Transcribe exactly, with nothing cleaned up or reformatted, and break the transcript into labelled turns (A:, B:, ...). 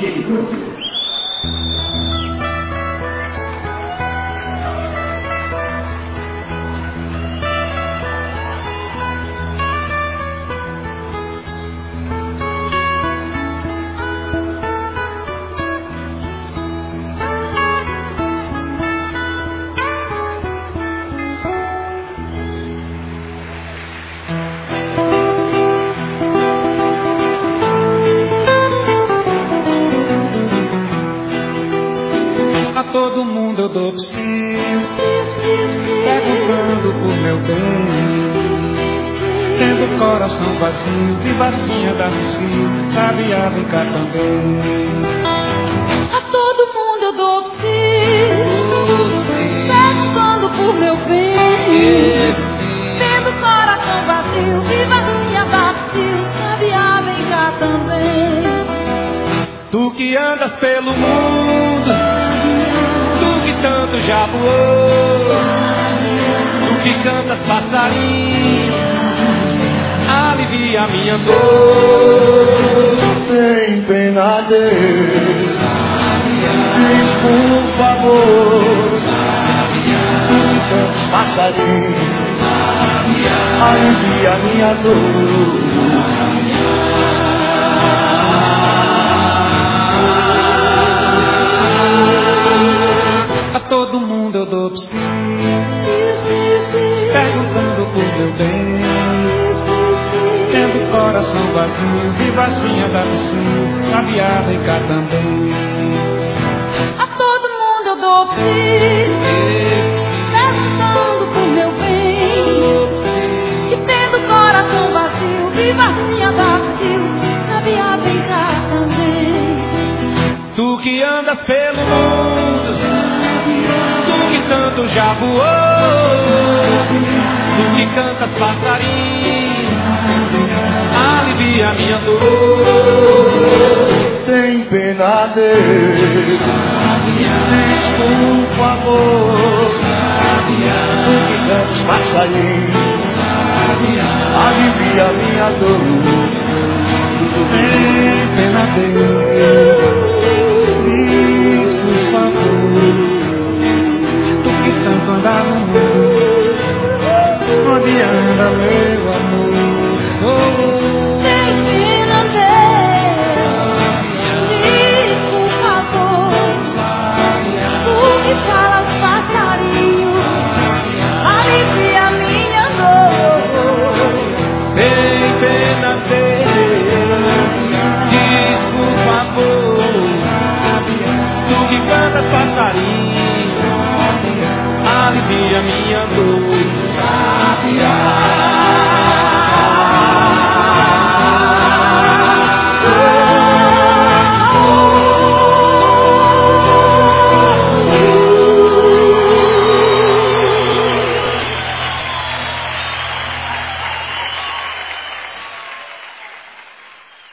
A: misericórdia.
B: Todo mundo eu dou psiu, perguntando por meu bem. Tendo coração vazio, vivacinha da cio, sabiá vem cá também.
C: A todo mundo eu dou psiu, perguntando por meu bem. Tendo coração vazio, vivacinha da cio, sabiá vem cá também.
B: Tu que andas pelo mundo, tanto já voou, tu que cantas passarinho, alivia a minha dor.
D: Tem pena Deus, diz por favor, tu que cantas passarinho, alivia a minha dor.
B: Todo mundo eu dou psiu, perguntando por meu bem. Tendo coração vazio, vivacinha da sul, sabiá vem cá também.
C: A todo mundo eu dou psiu, perguntando por meu bem. E tendo coração vazio, vivacinha da sul, sabiá vem cá também.
B: Tu que andas pelo mundo, tanto já voou, tu que cantas passarinho, alivia a minha dor.
D: Tem pena Deus, diz por favor, tu que cantas passarinho, alivia a minha dor.
B: Tem pena Deus, diz por favor, tanto andar no mundo, onde anda meu amor. Oh,
C: tem pena Deus, diz por favor, tu que falas passarinho, alivia a minha dor.
B: Tem pena Deus, diz por favor, tu que cantas passarinho, alivia minha dor, sabiá.